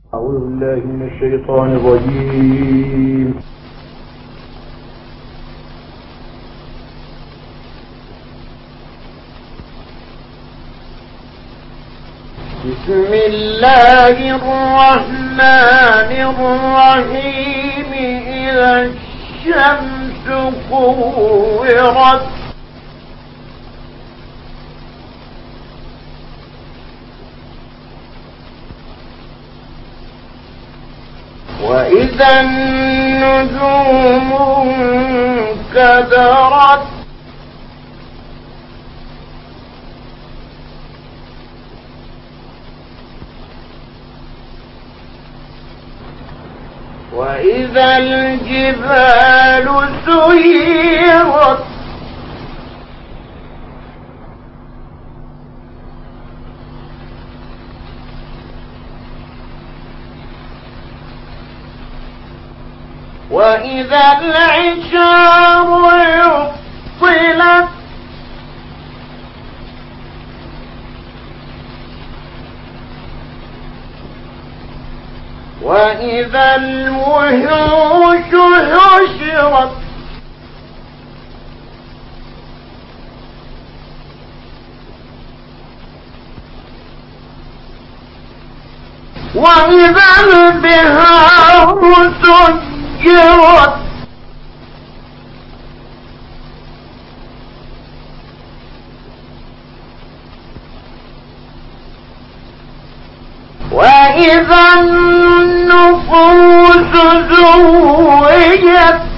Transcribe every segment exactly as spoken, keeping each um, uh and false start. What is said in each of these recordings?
أعوذ بالله من الشيطان الرجيم. بسم الله الرحمن الرحيم. إذا الشمس كورت وإذا النجوم انكدرت وإذا الجبال سيرت وإذا العشار عطلت وإذا الوحوش حشرت وإذا البحار سجرت وإذا النفوس زوجت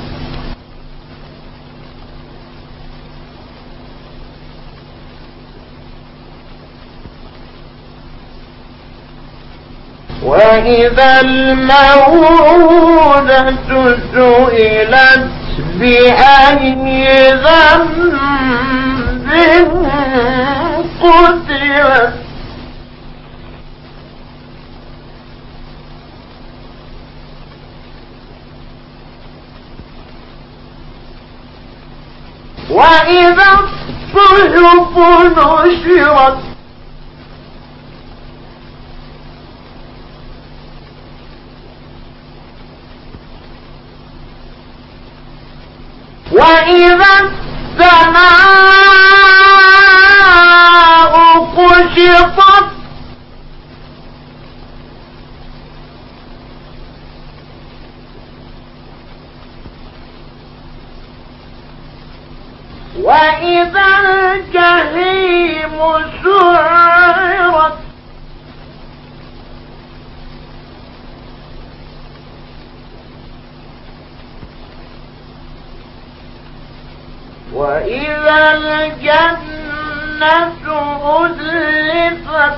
وإذا الموءودة سئلت بأي ذنب قتلت وإذا الصحف نشرت وإذا السماء كشطت وإذا الجحيم سعرت وإذا الجنة أزلفت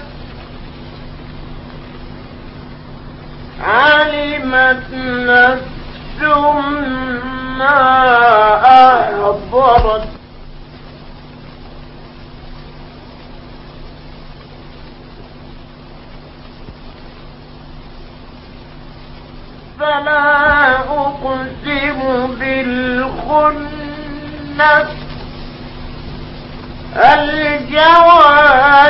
علمت نفس ما أحضرت فلا أقسم بالخنس الجوار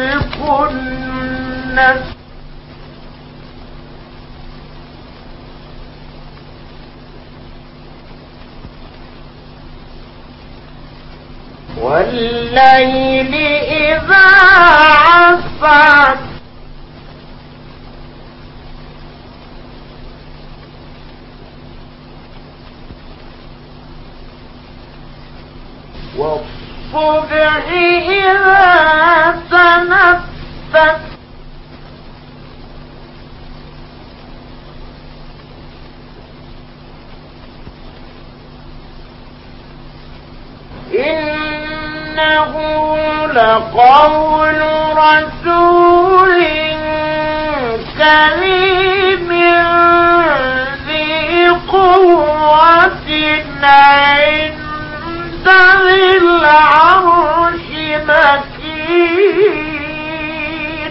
الكنس والليل إذا عسعس والصبح إذا تنفس إنه لقول رسول كريم ذي قوة عند ذي العرش مكين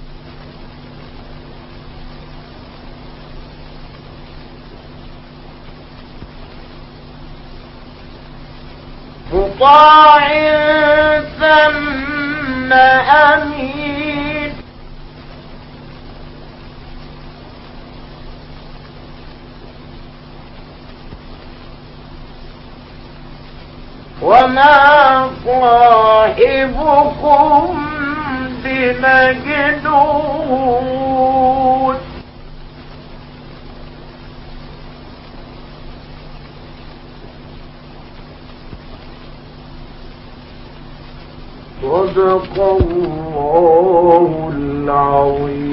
مطاع ثم أمين وما صاحبكم بمجنون. صدق الله العظيم.